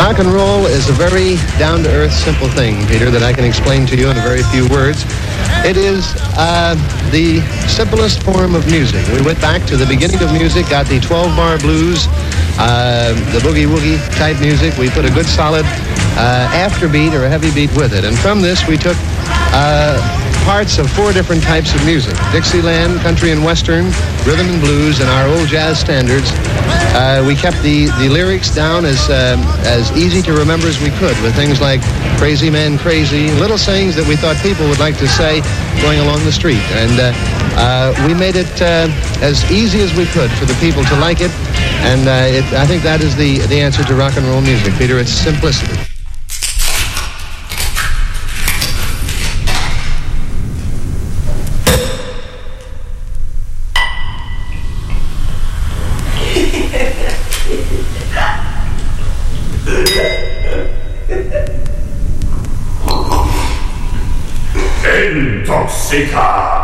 Rock and roll is a very down-to-earth, simple thing, Peter, that I can explain to you in a very few words. It is the simplest form of music. We went back to the beginning of music, got the 12-bar blues, the boogie-woogie type music. We put a good solid afterbeat or a heavy beat with it. And from this, we took parts of 4 different types of music: Dixieland, country and western, rhythm and blues, and our old jazz standards. We kept the lyrics down as easy to remember as we could, with things like "Crazy Man, Crazy," little sayings that we thought people would like to say going along the street. And we made it as easy as we could for the people to like it. And I think that is the answer to rock and roll music, Peter. It's simplicity. Intoxica.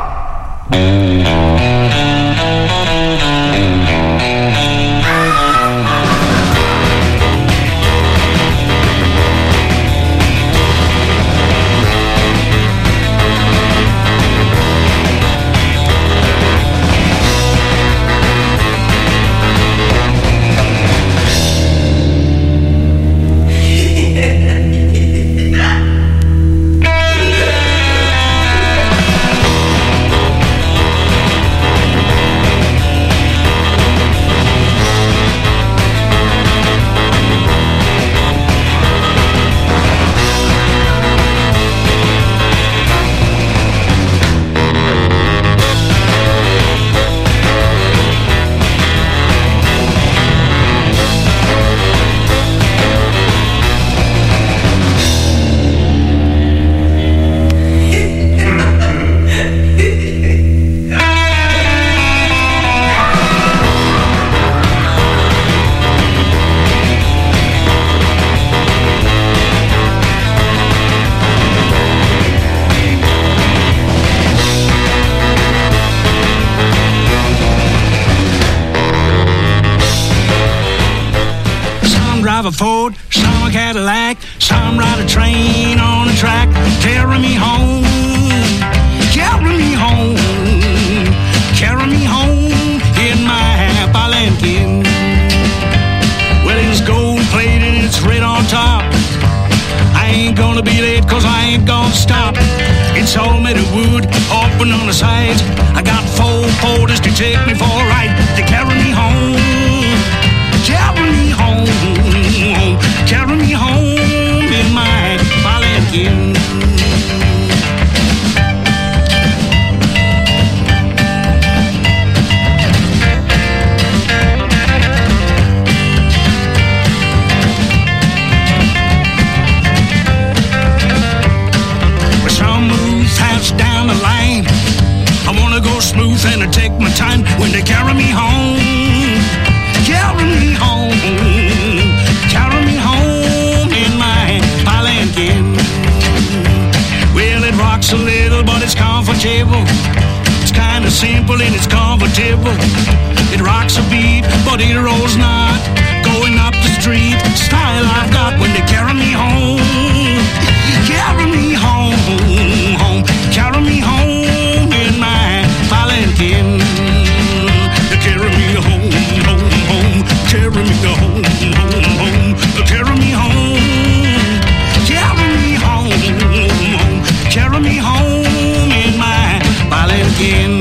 A Ford, some a Cadillac, some ride a train on the track, carry me home, carry me home, carry me home in my Palanquin. Well, it's gold plated, it's red on top. I ain't gonna be late, cause I ain't gonna stop. It's all made of wood, open on the sides. I got 4 porters to take me for a ride. They carry me home, carry me home, carry me home in my Palanquin. Some move fast down the line. I wanna go smooth and I take my time when they carry me home. Carry me home, carry me home in my Palanquin. Well, it rocks a little, but it's comfortable. It's kinda simple and it's comfortable. It rocks a beat, but it rolls not. Going up the street, style I've got when they carry me home. Carry me home, home, carry me home in my Palanquin. Carry me home, home, home, carry me home, home, home, carry me home, carry me home, home, carry me home in my Palanquin.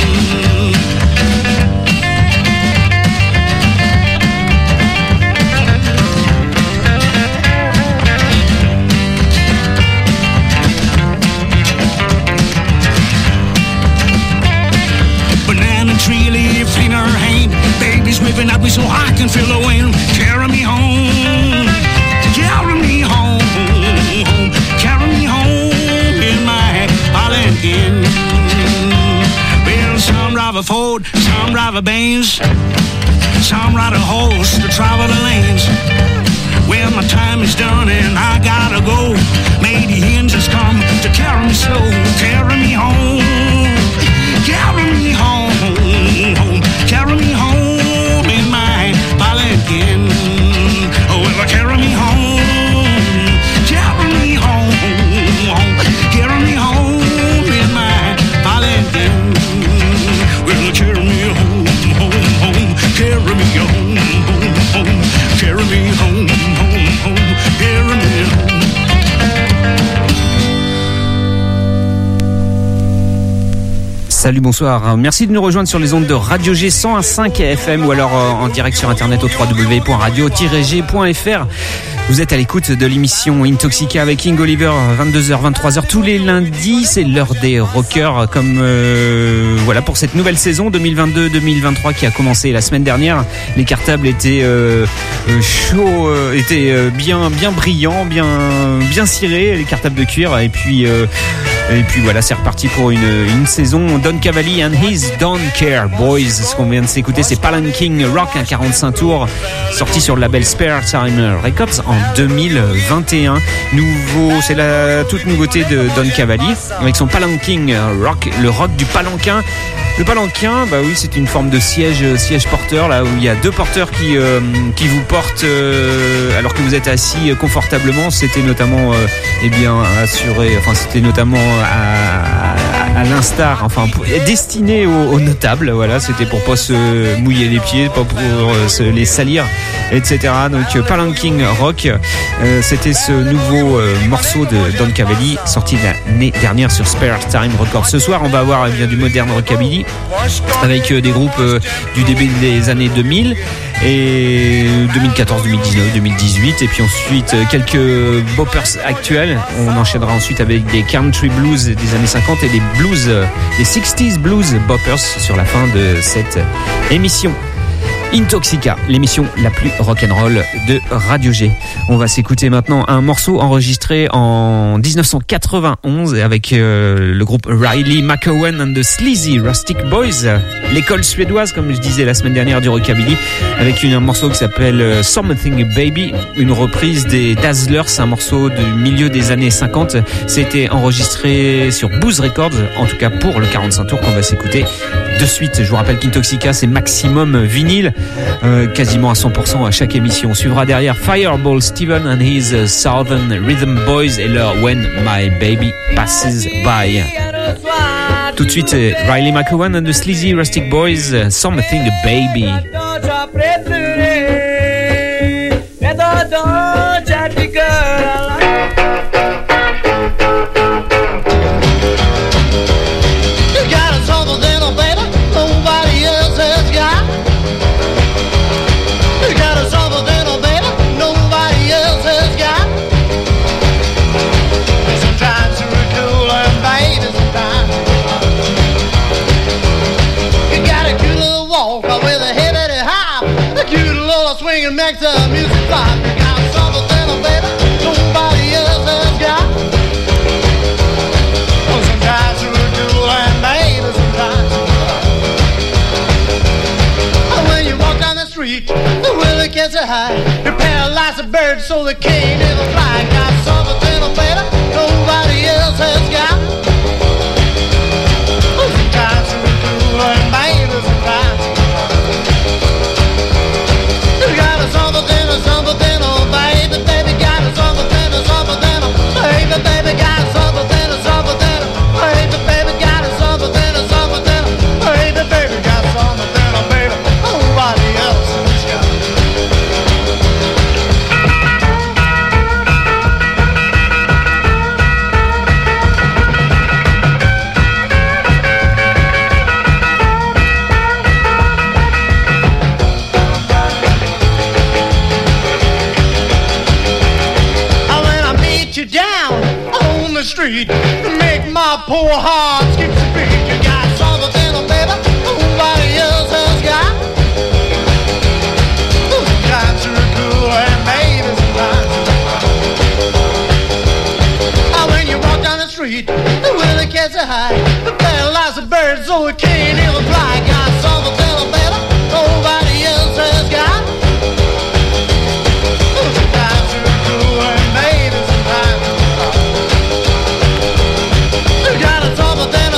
Tree leaf in her hand, baby's whipping at me so I can feel the wind. Carry me home, carry me home, home, carry me home in my Palanquin. Well, some drive a Ford, some drive a Benz, some ride a horse to travel the lanes. Well, my time is done and I gotta go. May the engines come to carry me slow. Carry me home, carry me home, home, carry me home in my Palanquin. Oh, well, carry me home. Salut, bonsoir. Merci de nous rejoindre sur les ondes de Radio G 101.5 FM ou alors en direct sur internet au www.radio-g.fr. Vous êtes à l'écoute de l'émission Intoxica avec King Oliver, 22h, 23h tous les lundis. C'est l'heure des rockers, comme voilà pour cette nouvelle saison 2022-2023 qui a commencé la semaine dernière. Les cartables étaient chauds, étaient bien brillants, bien cirés, les cartables de cuir. Et puis voilà, c'est reparti pour une saison. Don Cavalli and His Don't Care Boys. Ce qu'on vient de s'écouter, c'est Palanquin Rock, un 45 tours, sorti sur le label Spare Time Records en 2021. C'est la toute nouveauté de Don Cavalli avec son Palanquin Rock, le rock du palanquin. Le palanquin, bah oui, c'est une forme de siège porteur, là où il y a deux porteurs qui vous portent alors que vous êtes assis confortablement. C'était notamment assuré, enfin c'était notamment à l'instar, enfin destiné aux notables. Voilà, c'était pour pas se mouiller les pieds, pas pour se les salir, etc. Donc Palanquin Rock, c'était ce nouveau morceau de Don Cavalli sorti l'année dernière sur Spare Time Records. Ce soir, on va avoir du moderne rockabilly avec des groupes du début des années 2000 et 2014, 2019, 2018 et puis ensuite quelques boppers actuels. On enchaînera ensuite avec des country blues des années 50 et des blues, des 60s blues boppers sur la fin de cette émission. Intoxica, l'émission la plus rock'n'roll de Radio G. On va s'écouter maintenant un morceau enregistré en 1991 avec le groupe Riley McEwen and the Sleazy Rustic Boys, l'école suédoise, comme je disais la semaine dernière, du rockabilly, avec un morceau qui s'appelle Something Baby, une reprise des Dazzlers, un morceau du milieu des années 50. C'était enregistré sur Booze Records, en tout cas pour le 45 tours qu'on va s'écouter de suite. Je vous rappelle qu'Intoxica, c'est maximum vinyle, quasiment à 100% à chaque émission. On suivra derrière Fireball Steven and his Southern Rhythm Boys et leur When My Baby Passes By. Tout de suite, Riley McEwen and the Sleazy Rustic Boys, Something Baby. Swinging back to music pop. You got something, baby, nobody else has got. Well, sometimes you're cool and baby, sometimes when you walk down the street, the weather gets a high. You paralyze a bird so they can't even fly. Got something, baby, nobody else has got. Well, sometimes you're cool and baby, sometimes something, oh baby, baby got something, baby, baby got something, baby, baby got something, baby, baby got something, baby, nobody else has got. Street, make my poor heart skip a beat. You got something, baby, nobody else has got. Sometimes you're cool and baby, sometimes when you walk down the street, the weather gets a high. The paralyze the birds so it can't even fly. Got something, baby, nobody else has got. Sometimes you're cool and baby, sometimes got a trouble there.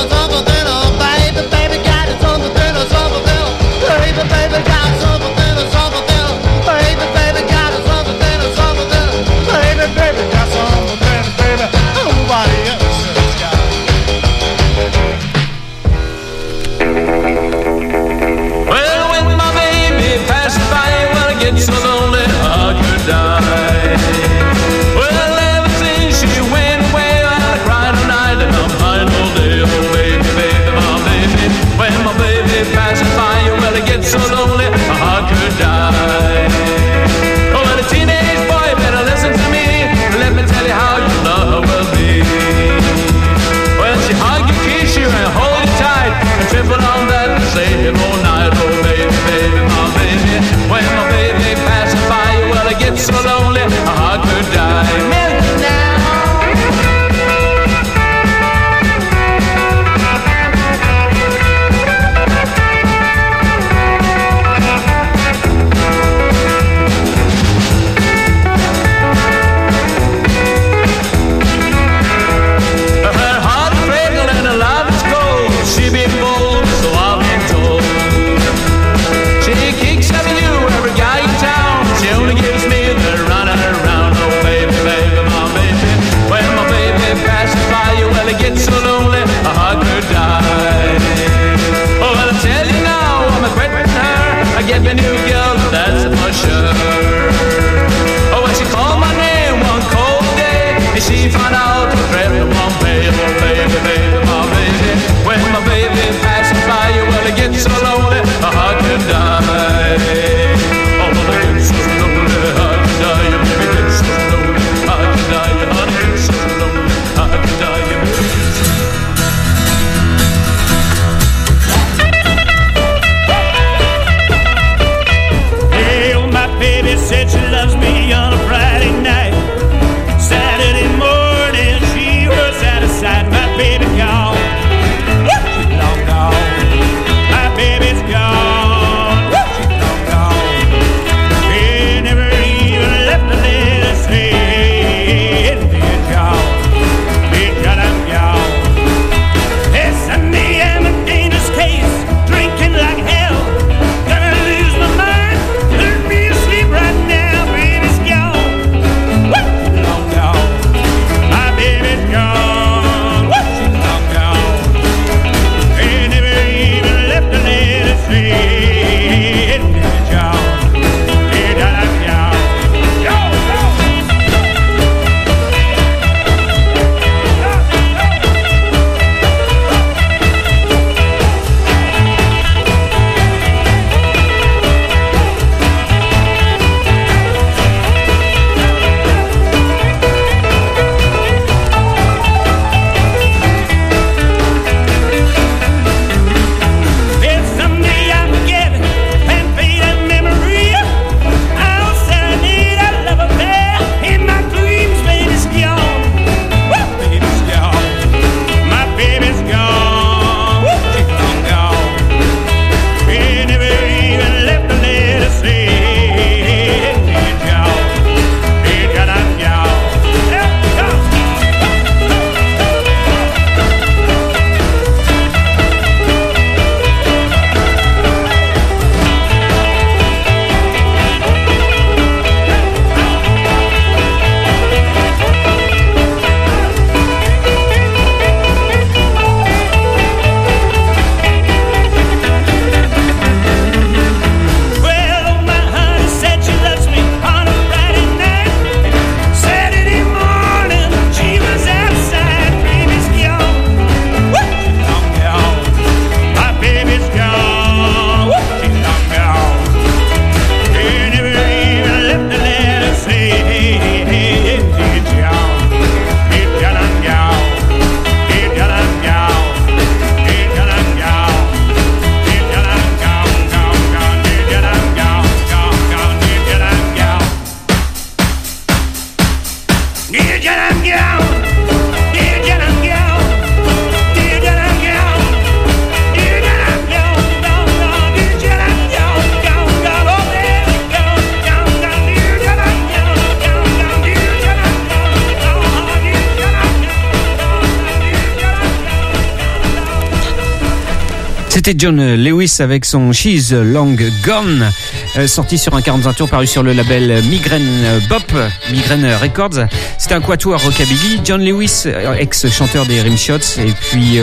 C'était John Lewis avec son She's Long Gone, sorti sur un 45 tours paru sur le label Migraine Migraine Records. C'était un quatuor rockabilly. John Lewis, ex-chanteur des Rimshots, et puis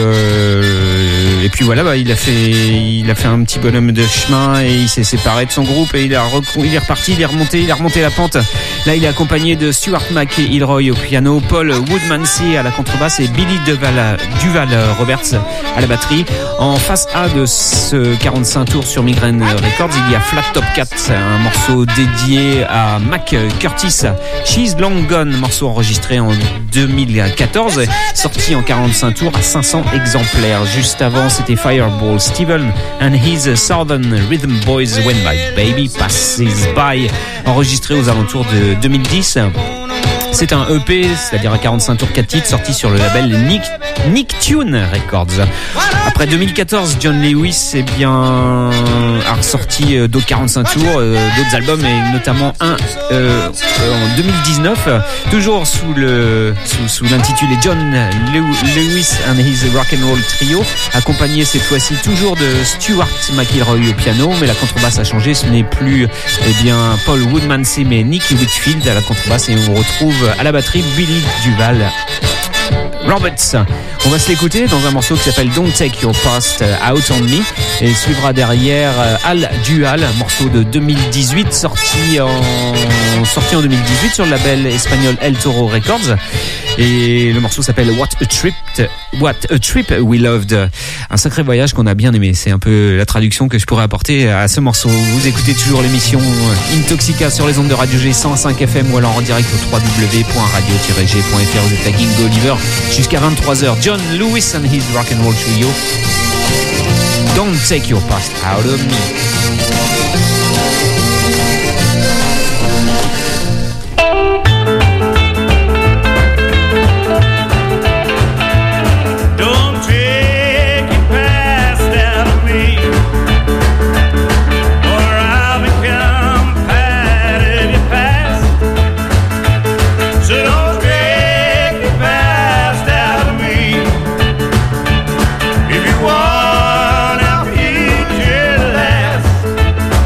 voilà, il a fait un petit bonhomme de chemin et il s'est séparé de son groupe et il est reparti, il est remonté la pente. Là, il est accompagné de Stuart McElroy au piano, Paul Woodmansey à la contrebasse et Billy Duval Roberts à la batterie. En face A de ce 45 tours sur Migraine Records, il y a Flat Top Cat, un morceau dédié à Mac Curtis. She's Long Gone, morceau enregistré en 2014, sorti en 45 tours à 500 exemplaires. Juste avant, c'était Fireball Steven and his Southern Rhythm Boys When My Baby Passes By, enregistré aux alentours de 2010. C'est un EP, c'est-à-dire un 45 tours 4 titres, sorti sur le label Nicktoon Records. Après 2014, John Lewis a ressorti d'autres 45 tours, d'autres albums, et notamment un en 2019, toujours sous l'intitulé John Lewis and his Rock'n'Roll Trio, accompagné cette fois-ci toujours de Stuart McElroy au piano, mais la contrebasse a changé, ce n'est plus Paul Woodmansey mais Nicky Whitfield à la contrebasse, et on retrouve à la batterie Billy Duval Roberts. On va se l'écouter dans un morceau qui s'appelle Don't Take Your Past Out on Me, et suivra derrière Al Dual, morceau de 2018 sorti en 2018 sur le label espagnol El Toro Records, et le morceau s'appelle What a Trip We Loved. Un sacré voyage qu'on a bien aimé, c'est un peu la traduction que je pourrais apporter à ce morceau. Vous écoutez toujours l'émission Intoxica sur les ondes de Radio G 105 FM ou alors en direct au www.radio-g.fr. Vous êtes à King Oliver jusqu'à 23h. John Lewis and his Rock'n'Roll Trio. Don't take your past out of me. If you want to eat your last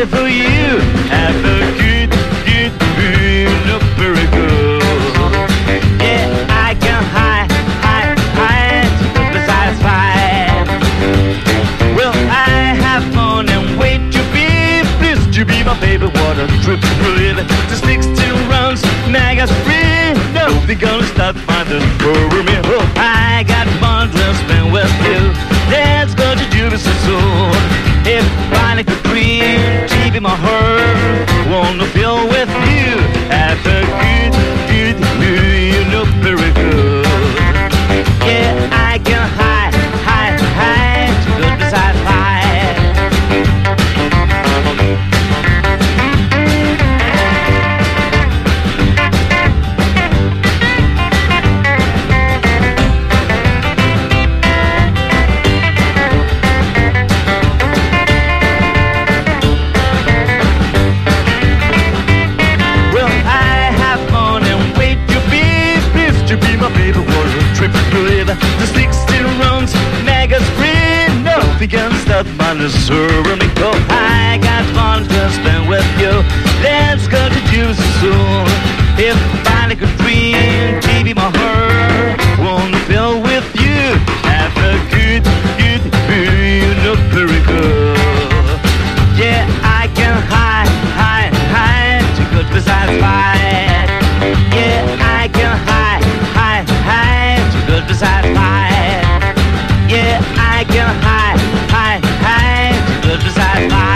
ready for you. Have a good, good, look very good. Yeah, I can hide besides five. Well, I have fun and wait to be pleased to be my baby. What a trip to live. The 16 rounds, Megas free. No, they're gonna start finding for me. Oh, I got fun to spend with you. Let's go to Jupiter soon. If I could dream, deep in my heart, wanna feel with you. Have a good, good, you look very good. Yeah, I can hide, good beside five. The 16 rounds, Megas free. Nothing can stop my serving me. Oh, I got fun to spend with you. Let's go to Juicy soon. If I could dream, baby, my heart wanna feel with you. Have a good, good, you look very good. Yeah, I can hide, too good besides fight. Yeah, I can hide, too good besides fight. Yeah, I can hide, too good besides fight.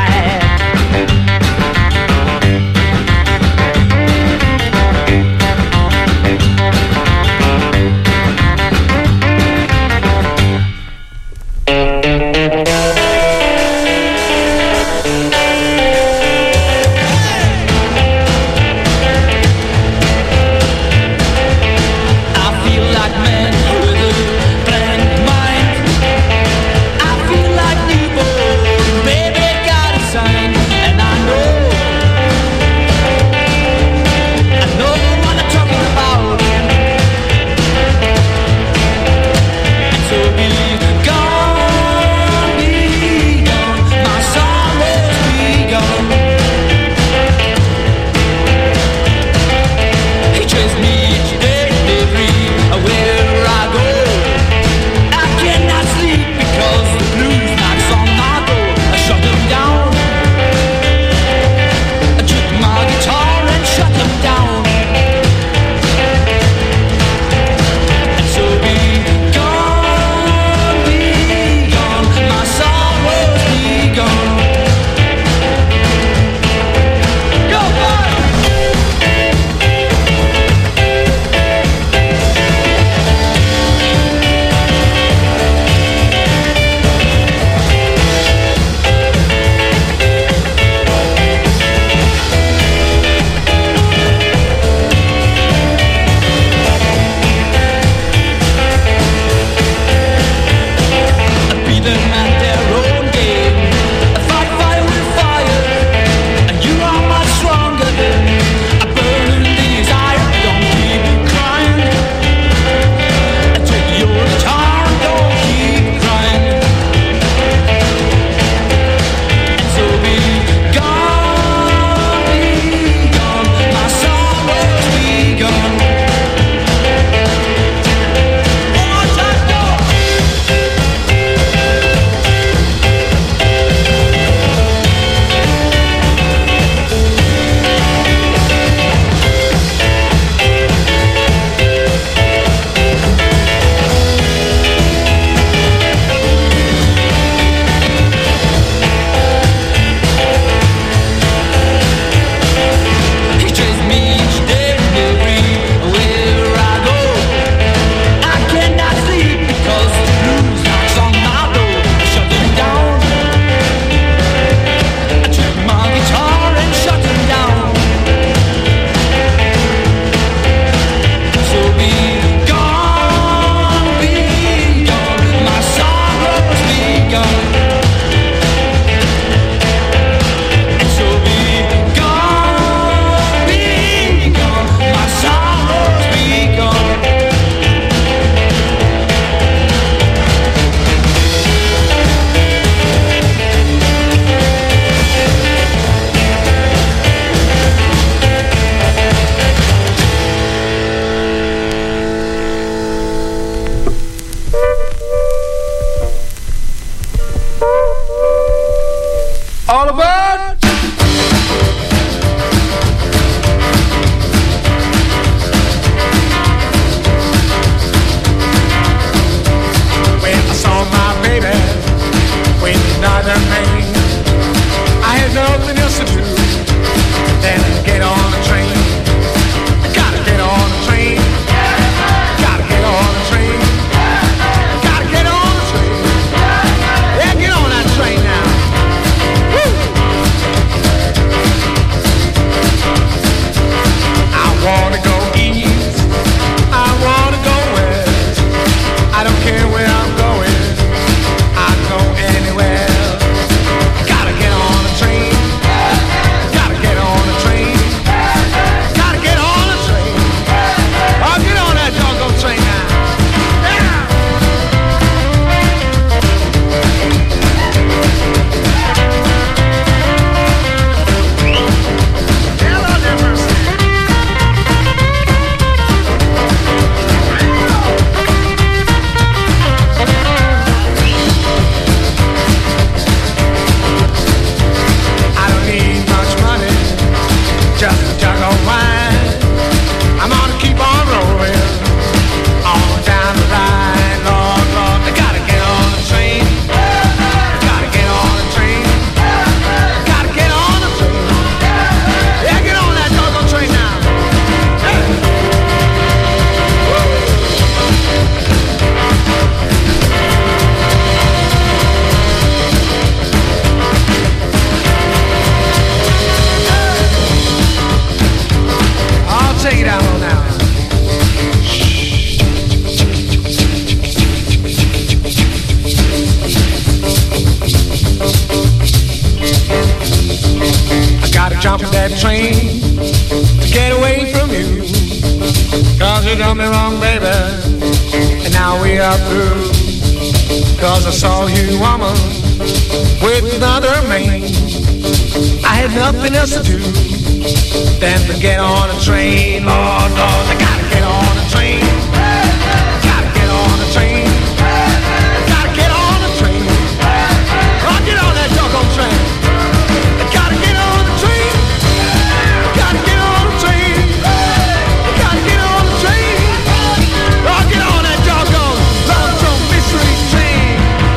jump that train to get away from you. Cause you done me wrong, baby, and now we are through. Cause I saw you, woman, with another man. I had nothing else to do than to get on a train. Lord, Lord, I gotta get on a train. Gotta get on a train. Gotta get on a train. Oh, get on that doggone train. Gotta get on the train. Gotta get on the train. Gotta get on the train. Oh, get on that doggone Lonesome Mystery train.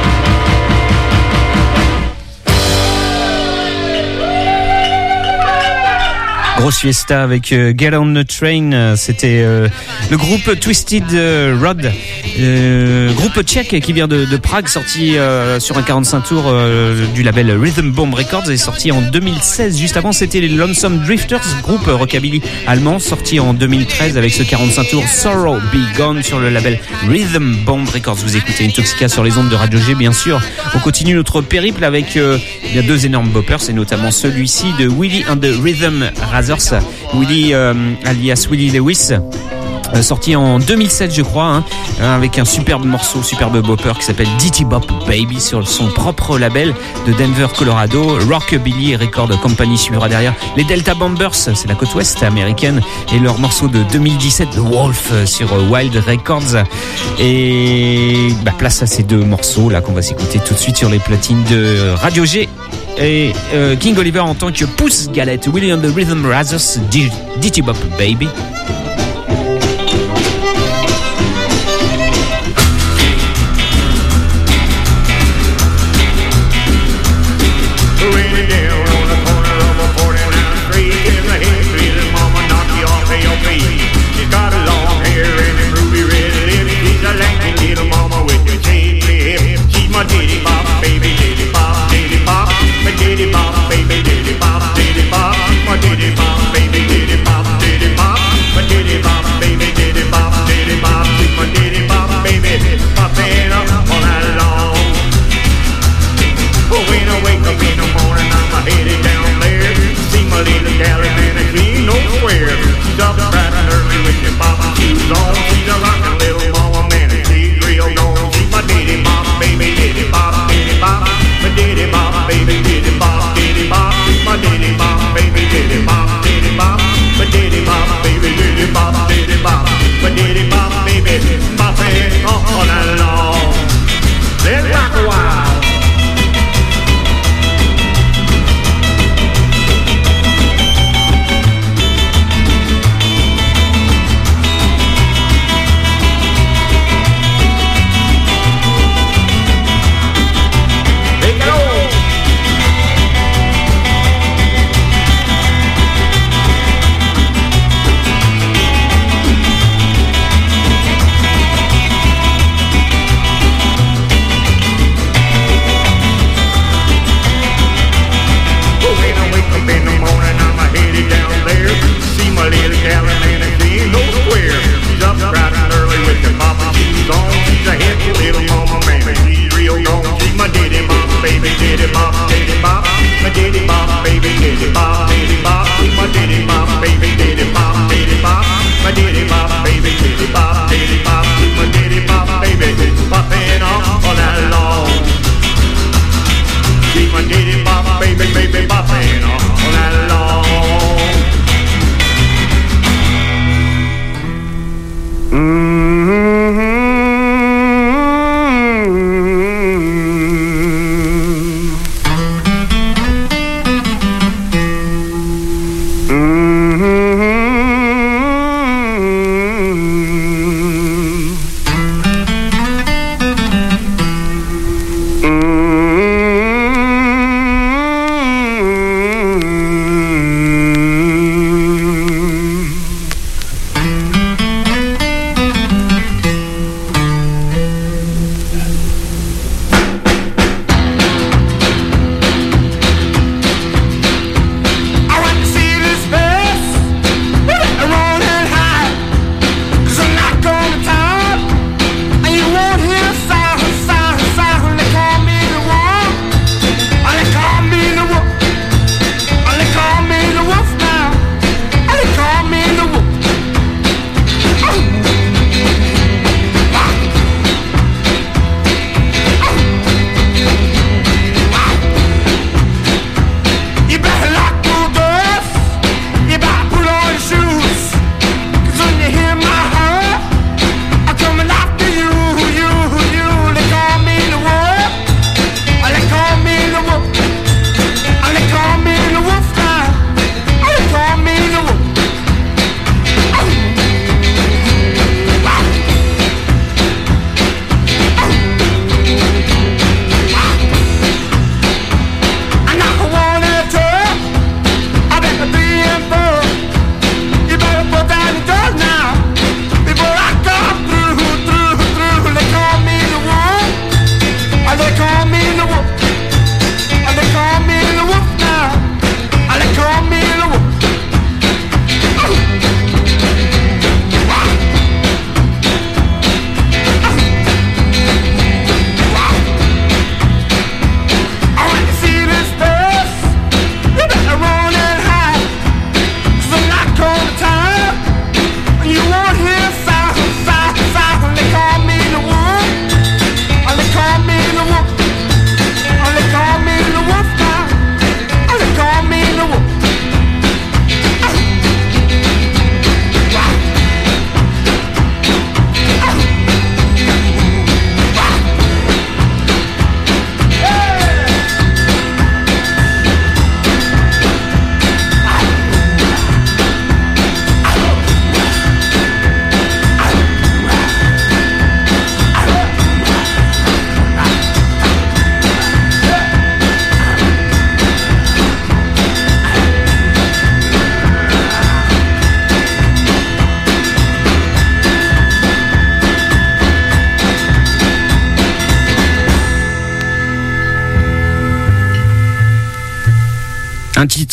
Grosse fiesta avec Get on the Train, c'était le groupe Twisted Rod, groupe tchèque qui vient de Prague, sorti sur un 45 tours du label Rhythm Bomb Records, et sorti en 2016. Juste avant, c'était les Lonesome Drifters, groupe rockabilly allemand, sorti en 2013 avec ce 45 tours Sorrow Be Gone sur le label Rhythm Bomb Records. Vous écoutez Intoxica sur les ondes de Radio G, bien sûr. On continue notre périple avec bien deux énormes boppers, et notamment celui-ci de Willie and the Rhythm Razors. Willie alias Willie Lewis, sorti en 2007 je crois, avec un superbe morceau, superbe bopper qui s'appelle Ditty Bop Baby sur son propre label de Denver, Colorado. Rockabilly Record Company suivra derrière. Les Delta Bombers, c'est la côte ouest américaine, et leur morceau de 2017 The Wolf sur Wild Records. Et place à ces deux morceaux là qu'on va s'écouter tout de suite sur les platines de Radio G. Et King Oliver en tant que pouce galette, Willie and the Rhythm Razors, Ditty Bop Baby. Diddy bop, baby, diddy bop, diddy bop, baby, diddy bop, diddy bop.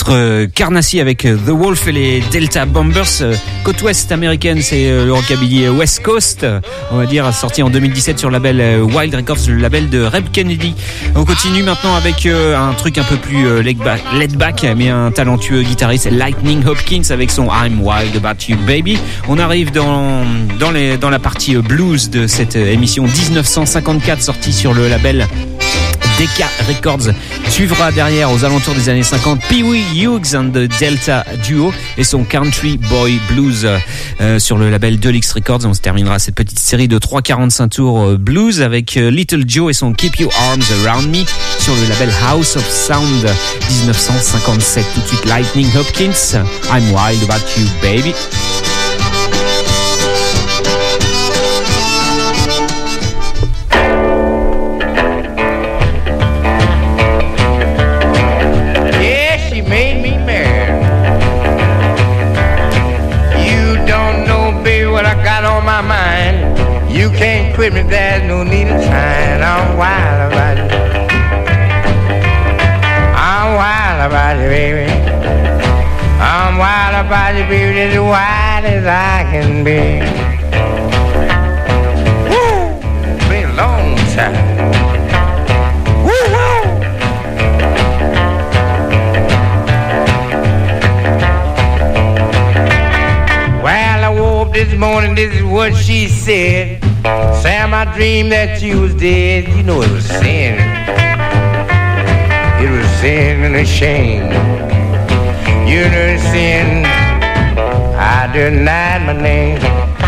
titre Carnacy avec The Wolf et les Delta Bombers. Côte ouest américaine, c'est le rockabilly West Coast, on va dire, sorti en 2017 sur le label Wild Records, le label de Reb Kennedy. On continue maintenant avec un truc un peu plus laid back, mais un talentueux guitariste, Lightning Hopkins, avec son I'm Wild About You Baby. On arrive dans la partie blues de cette émission 1954, sortie sur le label Decca Records. Suivra derrière, aux alentours des années 50, Pee Wee Hughes and the Delta Duo et son Country Boy Blues sur le label Deluxe Records. On se terminera cette petite série de 3:45 tours blues avec Little Joe et son Keep Your Arms Around Me sur le label House of Sound 1957. Tout de suite, Lightning Hopkins, I'm Wild About You Baby. You can't quit me, there's no need of trying. I'm wild about you. I'm wild about you, baby. I'm wild about you, baby, as wild as I can be. Woo! Been a long time. Woo, woo! Well, I woke up this morning, this is what she said. Sam, I dreamed that you was dead. You know it was sin. It was sin and a shame. You know it's sin. I denied my name.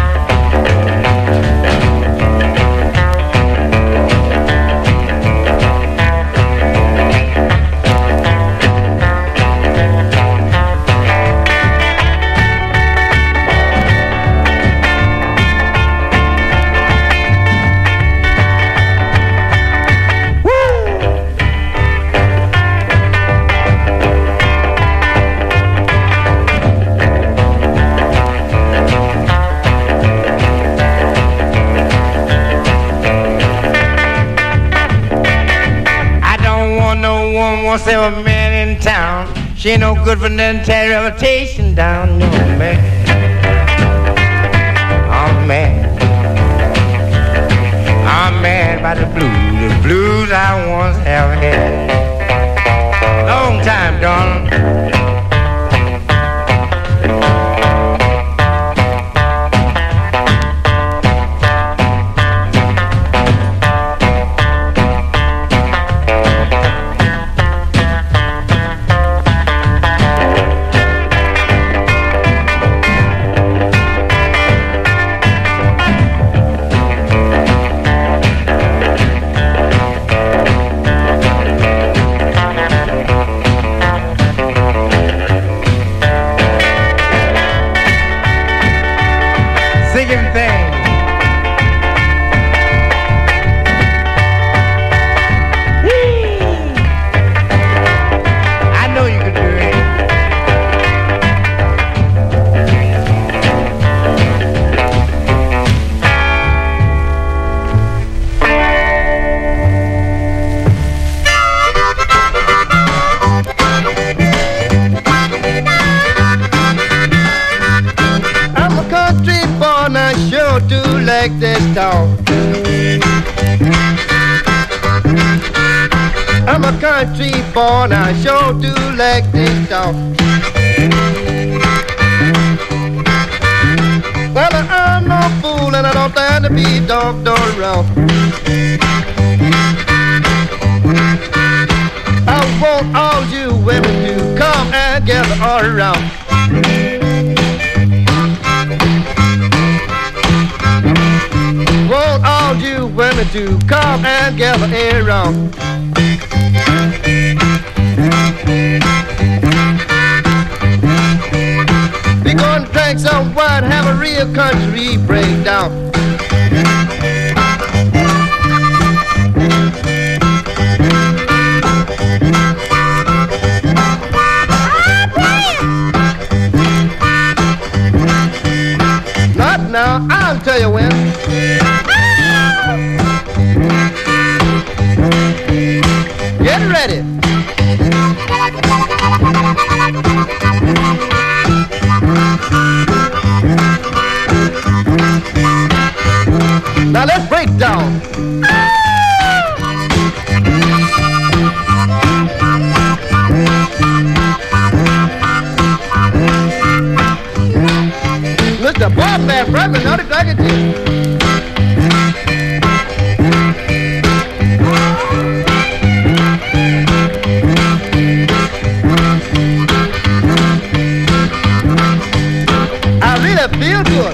Won't sell a man in town. She ain't no good for nothing, tear her reputation down. No, man. I'm mad. I'm mad about the blues I once have had. Long time, darling. I'm a country boy, and I sure do like this talk. Well, I'm no fool, and I don't plan to be dogged or wrong. I want all you women to come and gather all around. Want all you women to come and gather around. We gonna drink some wine, have a real country breakdown. Not now, I'll tell you when. Get ready. Now let's break down. Mr. Bob Van Franklin, not exactly. I really feel good.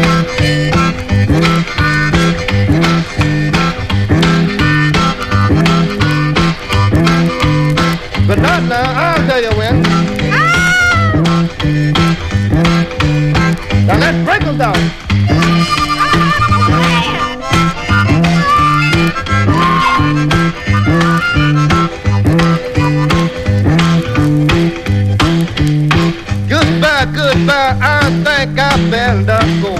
But not now, I'll tell you when. Now let's break them down. Goodbye, goodbye, I think I better go.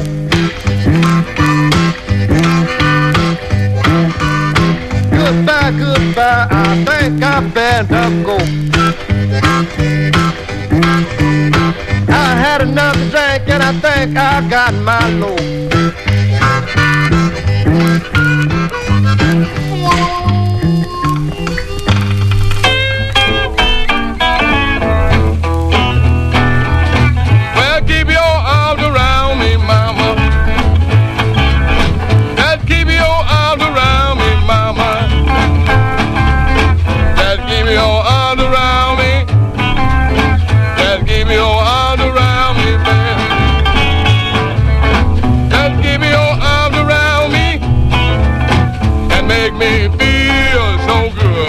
Goodbye, goodbye, I think I better go. I had another drink and I think I got my load. Well, keep your arms around me, mama. Just keep your arms around me, mama. Just keep your arms around me. Just keep your arms around me, baby. Just keep your arms around me and make me feel so good.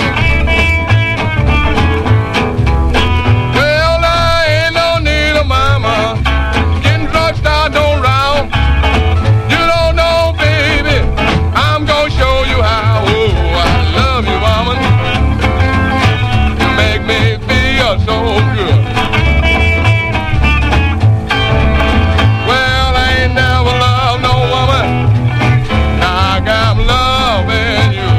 Well, I ain't no need of mama. Getting drunk, start don't round. You don't know, baby. I'm gonna show you how. Oh, I love you, mama. You make me feel so good. Well, I ain't never loved no woman like I'm loving you.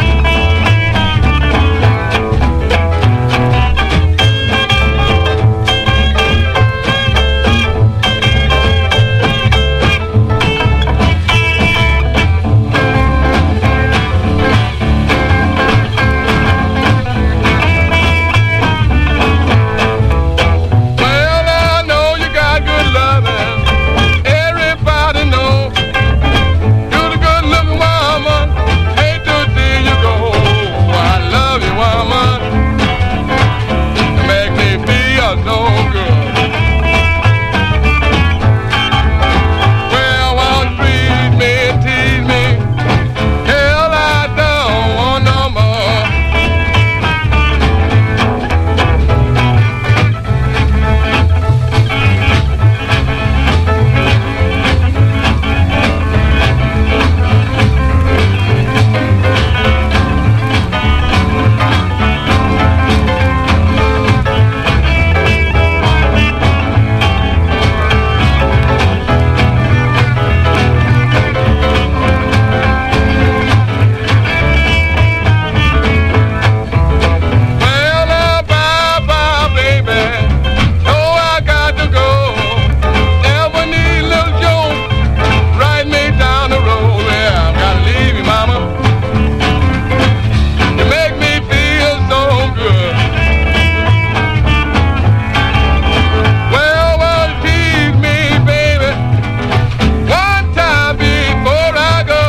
Well, I know you got good loving. Everybody know you're the good looking woman. Hate to see you go. I love you, woman. You make me feel so good. Well, won't you treat me and tease me? Hell, I don't want no more. Well, bye-bye, baby. Oh, I got to go. Ever need a little joke? Ride me down the road. Yeah, I've got to leave you, mama. You make me feel so good. Well, won't you tease me, baby, one time before I go?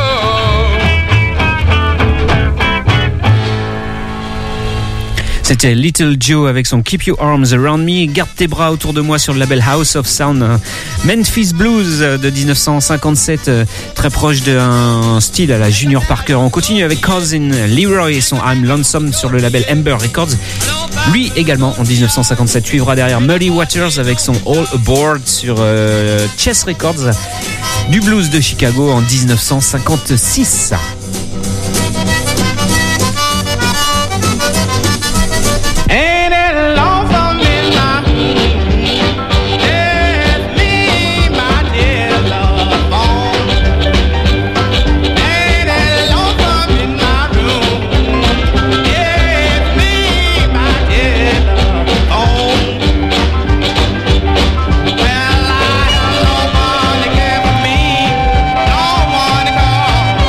C'était Little Joe avec son Keep Your Arms Around Me, garde tes bras autour de moi sur le label House of Sound. Memphis Blues de 1957, très proche d'un style à la Junior Parker. On continue avec Cousin Leroy et son I'm Lonesome sur le label Ember Records. Lui également en 1957 suivra derrière Muddy Waters avec son All Aboard sur Chess Records. Du blues de Chicago en 1956. Ain't it lonesome in my It's me, my dear love phone. Ain't it lonesome in my room? It's me, my dear love phone. Well, I have no one to care for me, no one to call.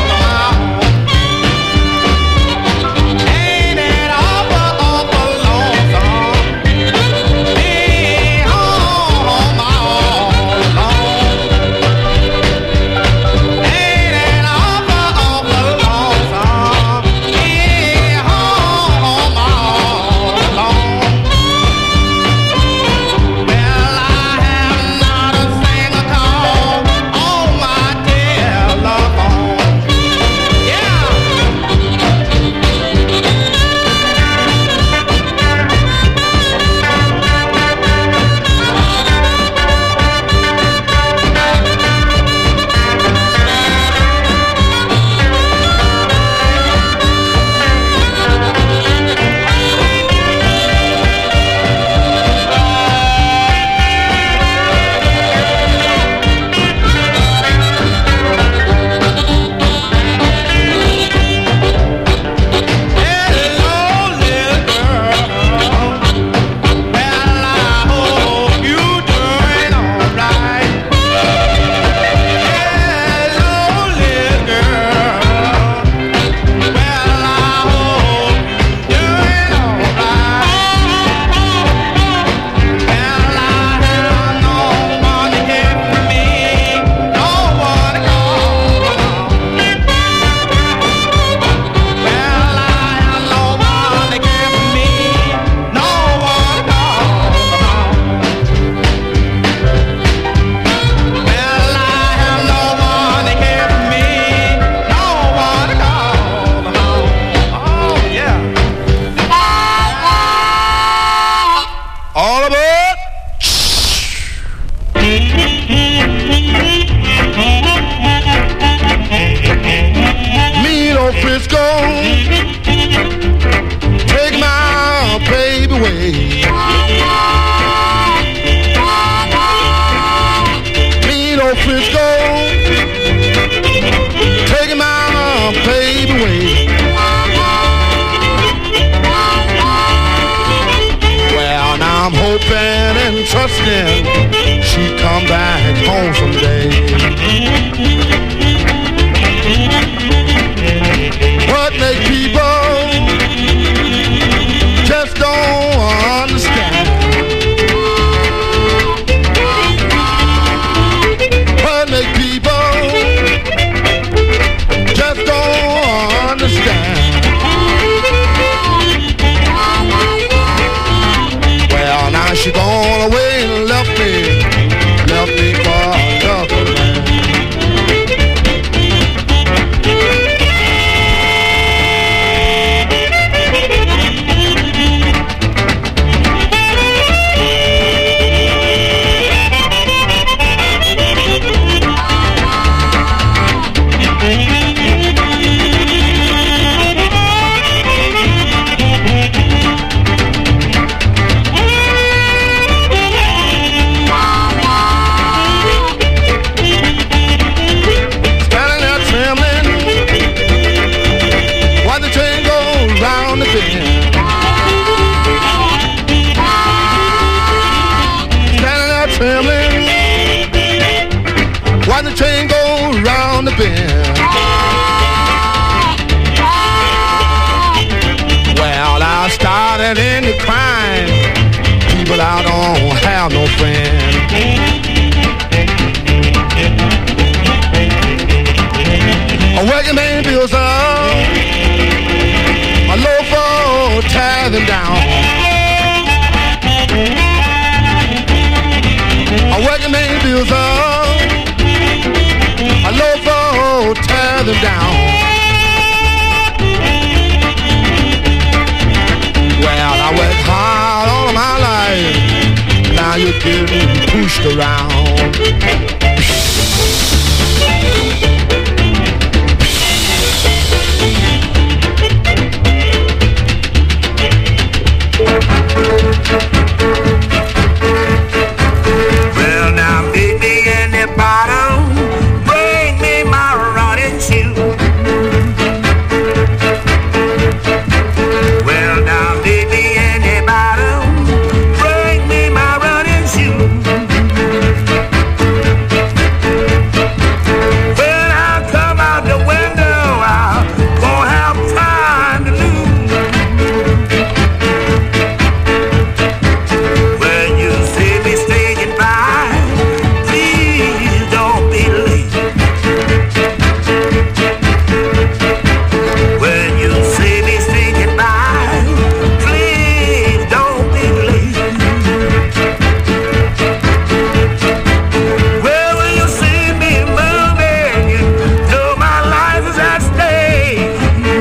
Frisco, taking my baby away. Well, now I'm hoping and trusting she come back home someday. What make people just don't understand? What make people just don't understand? Well, now she gone away and left me for another man. While the train goes round the bend. Well, I started into crime. People, I don't have no friend. A working man builds up, a loafer tears them down. A working man builds up, a loafer tear them down. Well, I worked hard all my life. Now you're getting pushed around. Well, now meet me in the bottom. Bring me my running shoe. Well, now meet me in the bottom. Bring me my running shoe. When I come out the window, I won't have time to lose. When you see me sneaking by, please don't be late. When you see me sneaking by, please don't be late. Well, when you see me moving, you know my life is at stake.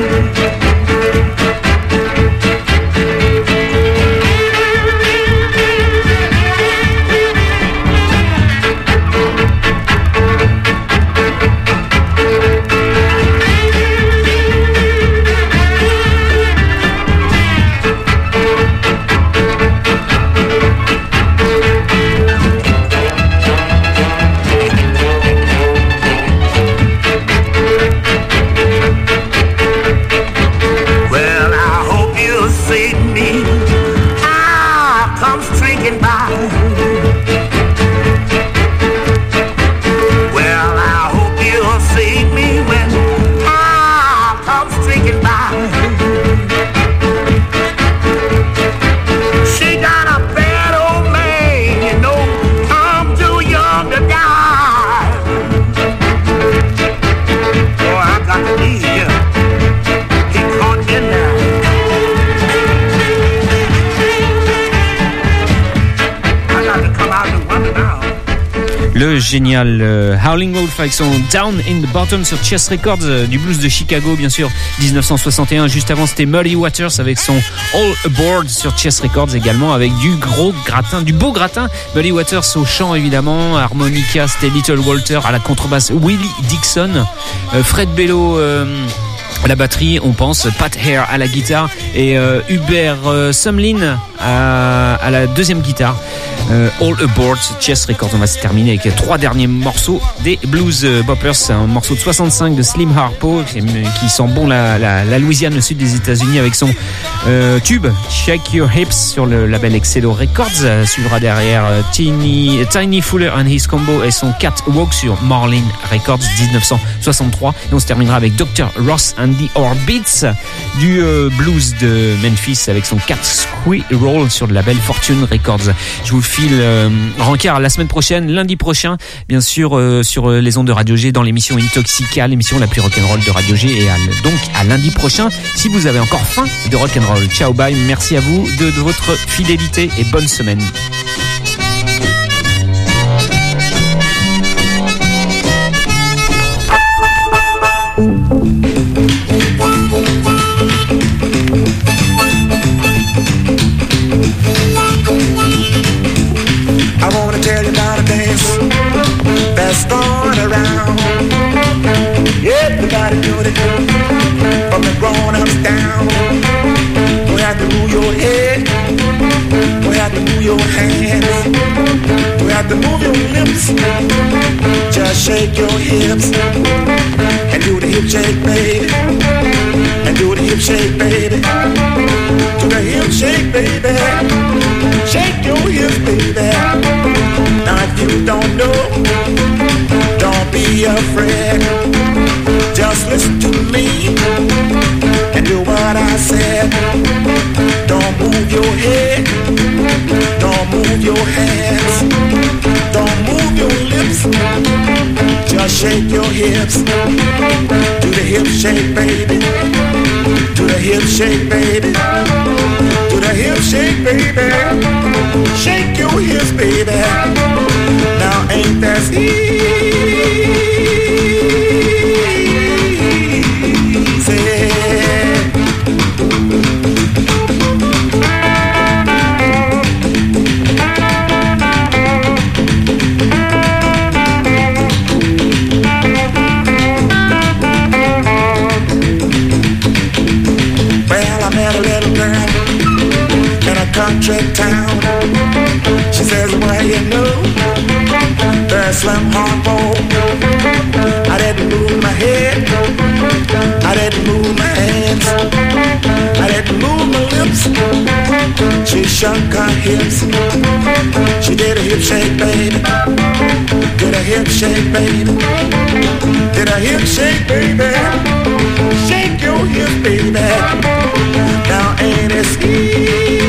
Well, I hope you'll see me. I come streaking by. Well, I hope you'll see me when I come streaking by. She got a bad old man, you know, I'm too young to die. Oh, I got to leave here. He caught me now. I got to come out and wonder now. Le génial Howling Wolf avec son Down in the Bottom sur Chess Records, du blues de Chicago bien sûr, 1961. Juste avant c'était Muddy Waters avec son All Aboard sur Chess Records également, avec du gros gratin, du beau gratin. Muddy Waters au chant évidemment, harmonica c'était Little Walter, à la contrebasse Willie Dixon, Fred Bello à la batterie, on pense, Pat Hare à la guitare et Hubert Sumlin à la deuxième guitare. All Aboard, Chess Records. On va se terminer avec les 3 derniers morceaux des Blues Boppers. Un morceau de 65 de Slim Harpo qui sent bon la Louisiane au sud des États-Unis avec son tube Shake Your Hips sur le label Excedo Records. Suivra derrière Tiny Fuller and His Combo et son Catwalk sur Marlin Records 1963. Et on se terminera avec Dr. Ross and the Orbits du blues de Memphis avec son Cat Squirrel sur le label Fortune Records. Je vous file rencard la semaine prochaine, lundi prochain, bien sûr, sur les ondes de Radio G dans l'émission Intoxica, l'émission la plus rock'n'roll de Radio G. Et donc à lundi prochain, si vous avez encore faim de rock'n'roll. Ciao, bye, merci à vous de votre fidélité et bonne semaine. I wanna tell you about a dance that's going around. Everybody doing it, from the grown-ups down. You have to move your head, you have to move your hands, you have to move your lips. Just shake your hips and do the hip shake, baby. And do the hip shake, baby. Do the hip shake, baby. Shake your hips, baby. Now if you don't know, don't be afraid. Just listen to me and do what I said. Don't move your head, don't move your hands, don't move your lips. Just shake your hips. Do the hip shake, baby. Do the hip shake, baby. Do the hip shake, baby. Shake your hips, baby. Now ain't that easy? Country town. She says, well, you know, there's Slim Harpo. I didn't move my head, I didn't move my hands, I didn't move my lips. She shook her hips. She did a hip shake, baby. Did a hip shake, baby. Did a hip shake, baby. Shake your hips, baby. Now ain't it easy?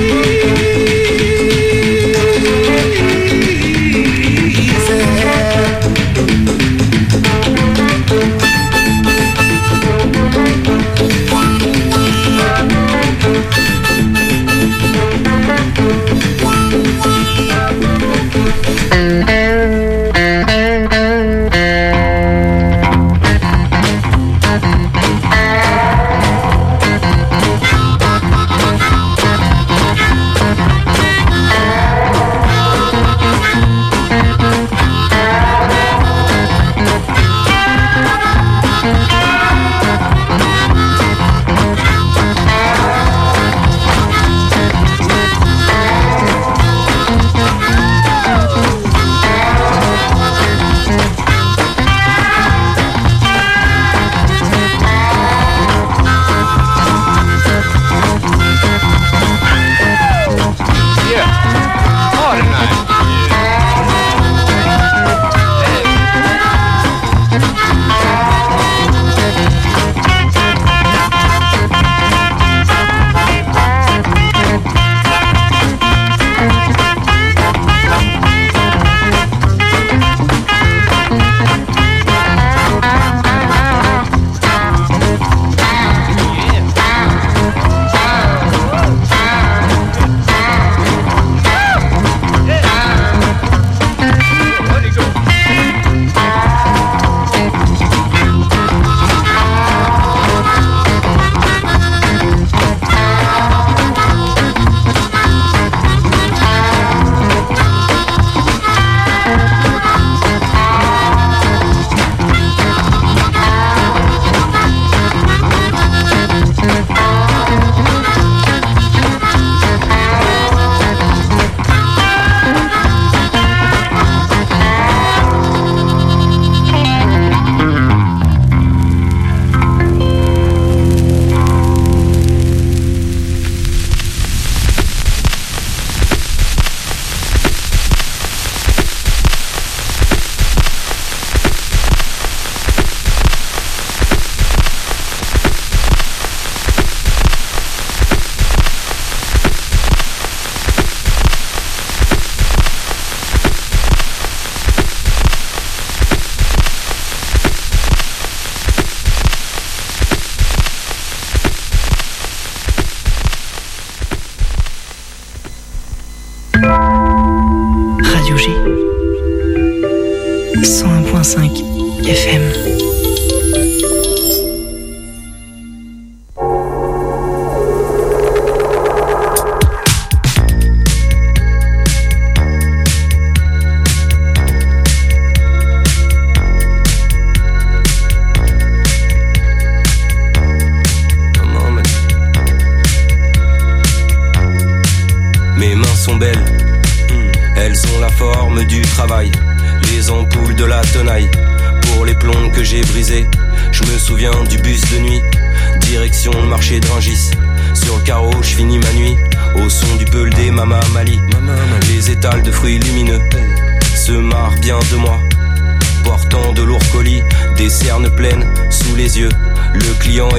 FM. Mes mains sont belles, elles ont la forme du travail, les ampoules de la tenaille, pour les plombs que j'ai brisés. Je me souviens du bus de nuit, direction le marché de Rungis. Sur le carreau, je finis ma nuit, au son du peul des Mama Mali. Les étals de fruits lumineux se marrent bien de moi, portant de lourds colis, des cernes pleines sous les yeux. Le client